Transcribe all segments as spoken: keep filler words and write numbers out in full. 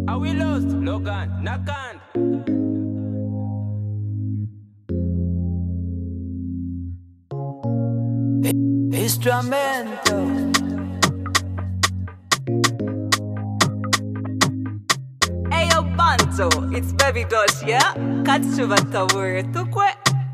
Are we lost? Logan, Nakan. Instrumento. Eyo Banto, it's Baby Dosh, yeah? Katsuba word to quit.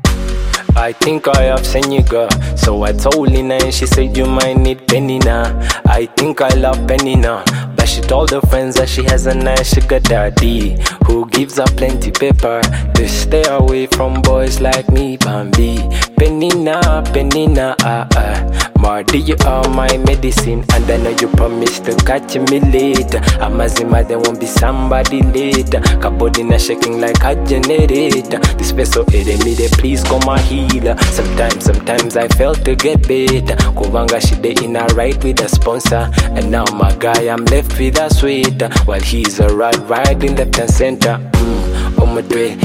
I think I have seen you girl, so I told Lina and she said you might need Penny now. I think I love Penny now, but she told her friends that she has a nice sugar daddy who gives her plenty paper to stay away from boys like me, Bambi. Penny now, Penny now, ah ah. Mardy, you are my medicine, and I know you promised to catch me later. I'm a zima, there won't be somebody later. Kabodina shaking like a generator. This vessel aided me, they please come a healer. Sometimes, sometimes I fail to get better. Kovanga she dey in a ride with a sponsor, and now my guy I'm left with a sweater, while he's a ride riding left and center. Mm. Oh my day,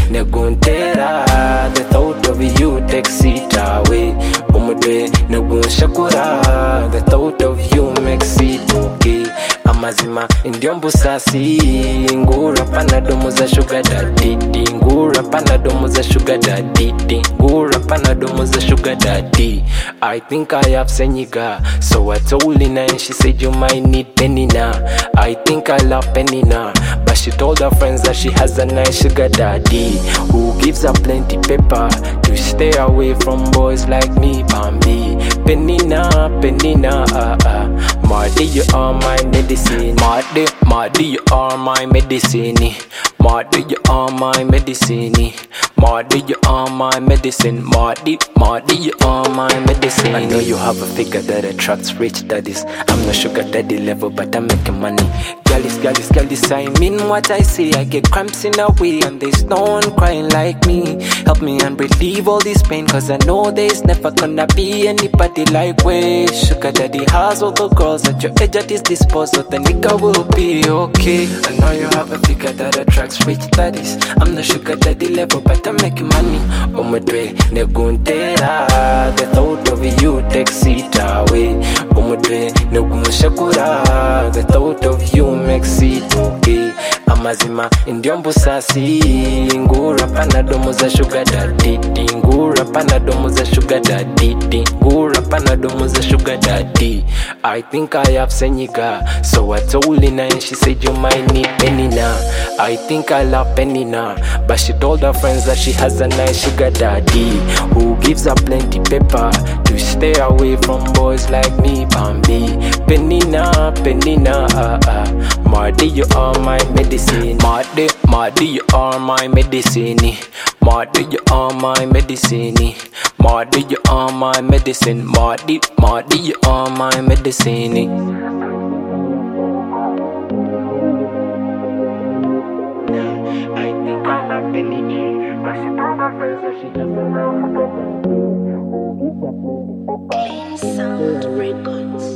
neguntera. The thought of you takes it away. Oh my day, negun shakura. The thought of you makes it okay. Amazima indiombu sasi. Ngura panadomo za sugar daddy. Ngura panadomo za sugar daddy. Ngura panadomo za sugar daddy. I think I have Senyiga, so I told Lina and she said you might need Penny now. I think I love Penny now, but she told her friends that she has a nice sugar daddy who gives her plenty paper to stay away from boys like me, Bambi. Penny now, Penny now, ah ah. Mardy, you are my medicine. Mardy, Mardy, you are my medicine. Mardy, you are my medicine. Mardy, you are my medicine. Mardy, Mardy, you are my medicine. I know you have a figure that attracts rich daddies. I'm not sugar daddy level, but I'm making money. Girlies, girlies, girlies, I mean what I say. I get cramps in a way, and there's no one crying like me. Help me and relieve all this pain, cause I know there's never gonna be anybody like way. Sugar daddy has all the girls at your edge at his disposal, the nigga will be okay. I know you have a figure that attracts rich daddies. I'm the sugar daddy level, but I'm making money. Oh my day, neguntera. The thought of you takes it away. Oh my day, negun shakura. The thought of you makes it okay. Amazima indiombu sasi. Ngura panadomo za sugar daddy. Ngura panadomo za sugar daddy. Ngura panadomo za sugar daddy. I think I have Senyiga, so I told Lina and she said you might need Penny now. I think I love Penny now, but she told her friends that she has a nice sugar daddy who gives her plenty paper to stay away from boys like me, Bambi. Penny now, Penny now, ah ah. Mardy, you are my medicine. Mardy, Mardy, you are my medicine. Mardy, you are my medicine. Mardy, you are my medicine. Mardy, Mardy, you are my medicine. I think I love Penny, but she told her friends that she doesn't know. Clean Sound Records.